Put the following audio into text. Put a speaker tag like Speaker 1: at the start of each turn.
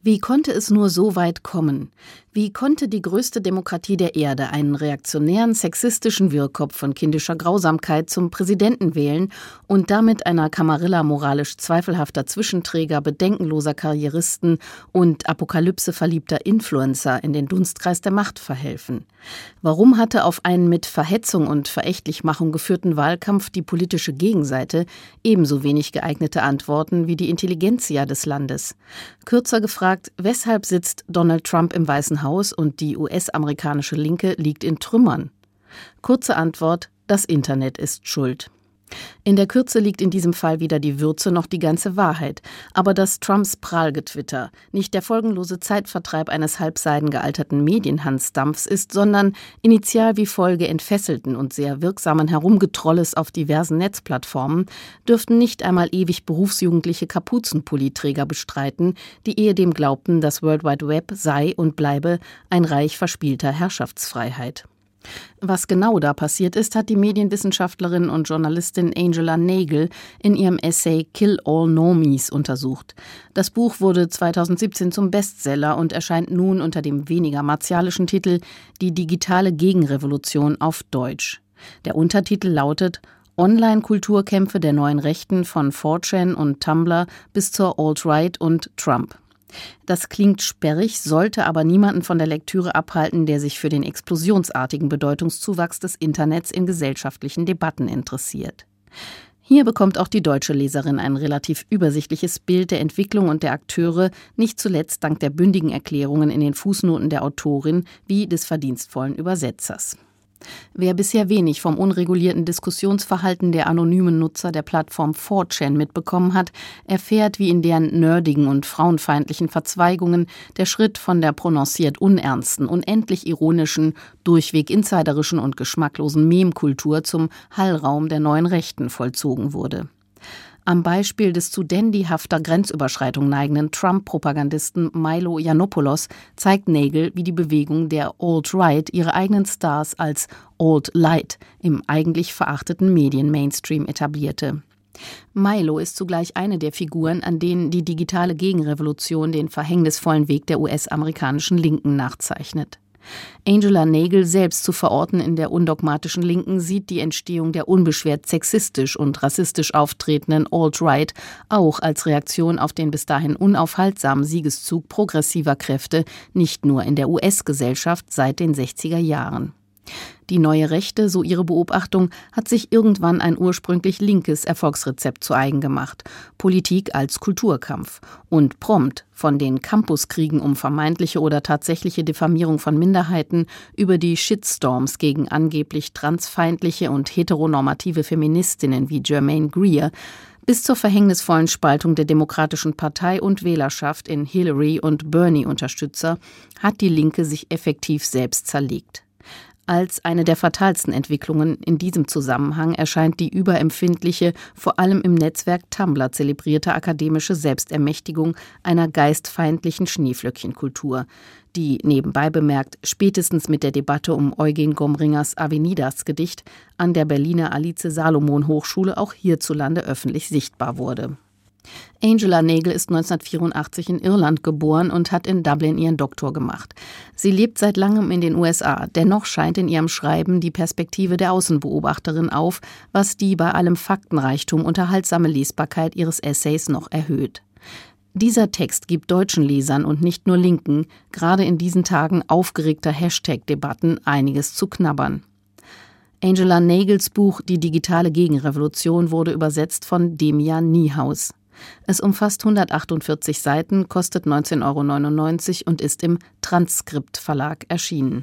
Speaker 1: Wie konnte es nur so weit kommen? Wie konnte die größte Demokratie der Erde einen reaktionären, sexistischen Wirrkopf von kindischer Grausamkeit zum Präsidenten wählen und damit einer Kamarilla moralisch zweifelhafter Zwischenträger, bedenkenloser Karrieristen und apokalypseverliebter Influencer in den Dunstkreis der Macht verhelfen? Warum hatte auf einen mit Verhetzung und Verächtlichmachung geführten Wahlkampf die politische Gegenseite ebenso wenig geeignete Antworten wie die Intelligentsia des Landes? Kürzer gefragt, weshalb sitzt Donald Trump im Weißen Haus und die US-amerikanische Linke liegt in Trümmern? Kurze Antwort: Das Internet ist schuld. In der Kürze liegt in diesem Fall weder die Würze noch die ganze Wahrheit. Aber dass Trumps Prahlgetwitter nicht der folgenlose Zeitvertreib eines halbseiden gealterten Medienhansdampfs ist, sondern initial wie Folge entfesselten und sehr wirksamen Herumgetrolles auf diversen Netzplattformen, dürften nicht einmal ewig berufsjugendliche Kapuzenpulliträger bestreiten, die ehedem glaubten, das World Wide Web sei und bleibe ein Reich verspielter Herrschaftsfreiheit. Was genau da passiert ist, hat die Medienwissenschaftlerin und Journalistin Angela Nagle in ihrem Essay Kill All Normies untersucht. Das Buch wurde 2017 zum Bestseller und erscheint nun unter dem weniger martialischen Titel »Die digitale Gegenrevolution« auf Deutsch. Der Untertitel lautet »Online-Kulturkämpfe der neuen Rechten von 4chan und Tumblr bis zur Alt-Right und Trump«. Das klingt sperrig, sollte aber niemanden von der Lektüre abhalten, der sich für den explosionsartigen Bedeutungszuwachs des Internets in gesellschaftlichen Debatten interessiert. Hier bekommt auch die deutsche Leserin ein relativ übersichtliches Bild der Entwicklung und der Akteure, nicht zuletzt dank der bündigen Erklärungen in den Fußnoten der Autorin wie des verdienstvollen Übersetzers. Wer bisher wenig vom unregulierten Diskussionsverhalten der anonymen Nutzer der Plattform 4chan mitbekommen hat, erfährt, wie in deren nerdigen und frauenfeindlichen Verzweigungen der Schritt von der prononciert unernsten, unendlich ironischen, durchweg insiderischen und geschmacklosen Meme-Kultur zum Hallraum der neuen Rechten vollzogen wurde. Am Beispiel des zu dandyhafter Grenzüberschreitung neigenden Trump-Propagandisten Milo Yiannopoulos zeigt Nagle, wie die Bewegung der Alt-Right ihre eigenen Stars als Alt-Light im eigentlich verachteten Medien-Mainstream etablierte. Milo ist zugleich eine der Figuren, an denen die digitale Gegenrevolution den verhängnisvollen Weg der US-amerikanischen Linken nachzeichnet. Angela Nagle, selbst zu verorten in der undogmatischen Linken, sieht die Entstehung der unbeschwert sexistisch und rassistisch auftretenden Alt-Right auch als Reaktion auf den bis dahin unaufhaltsamen Siegeszug progressiver Kräfte, nicht nur in der US-Gesellschaft seit den 60er Jahren. Die neue Rechte, so ihre Beobachtung, hat sich irgendwann ein ursprünglich linkes Erfolgsrezept zu eigen gemacht. Politik als Kulturkampf. Und prompt von den Campuskriegen um vermeintliche oder tatsächliche Diffamierung von Minderheiten über die Shitstorms gegen angeblich transfeindliche und heteronormative Feministinnen wie Germaine Greer bis zur verhängnisvollen Spaltung der Demokratischen Partei und Wählerschaft in Hillary- und Bernie-Unterstützer hat die Linke sich effektiv selbst zerlegt. Als eine der fatalsten Entwicklungen in diesem Zusammenhang erscheint die überempfindliche, vor allem im Netzwerk Tumblr zelebrierte akademische Selbstermächtigung einer geistfeindlichen Schneeflöckchenkultur, die, nebenbei bemerkt, spätestens mit der Debatte um Eugen Gomringers Avenidas-Gedicht an der Berliner Alice-Salomon-Hochschule auch hierzulande öffentlich sichtbar wurde. Angela Nagle ist 1984 in Irland geboren und hat in Dublin ihren Doktor gemacht. Sie lebt seit langem in den USA, dennoch scheint in ihrem Schreiben die Perspektive der Außenbeobachterin auf, was die bei allem Faktenreichtum unterhaltsame Lesbarkeit ihres Essays noch erhöht. Dieser Text gibt deutschen Lesern und nicht nur Linken, gerade in diesen Tagen aufgeregter Hashtag-Debatten, einiges zu knabbern. Angela Nagles Buch »Die digitale Gegenrevolution« wurde übersetzt von Demian Niehaus. Es umfasst 148 Seiten, kostet 19,99 € und ist im Transkript Verlag erschienen.